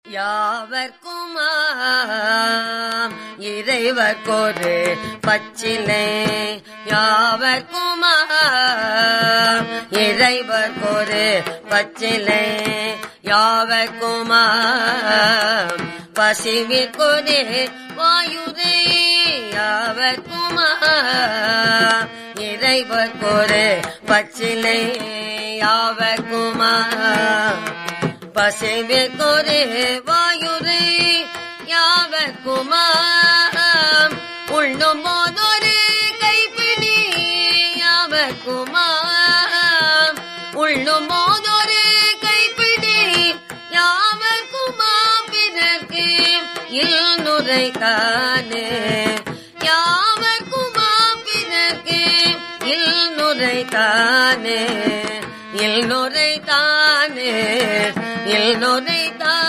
யாவர்க்குமாம் இறைவர்க்கொரு பச்சிலை யாவர்க்குமாம் இறைவர்க்கொரு பச்சிலை யாவர்க்குமாம் பசிவிற்கொரு வாயுரை யாவர்க்குமாம் இறைவர்க்கொரு பச்சிலை யாவர்க்குமாம் பசிவிற்கொரு வாயுரை யாவர்க்குமாம் உண்ணும் போதொரு கைப்பிடி யாவர்க்குமாம் உண்ணும் போதொரு கைப்பிடி யாவர்க்குமாம் பிறர்க்கு இல்நுரைத்தானே யாவர்க்குமாம் பிறர்க்கு இல்நுரைத்தானே இல்நுரைத்தானே இல்நுரைத்தானே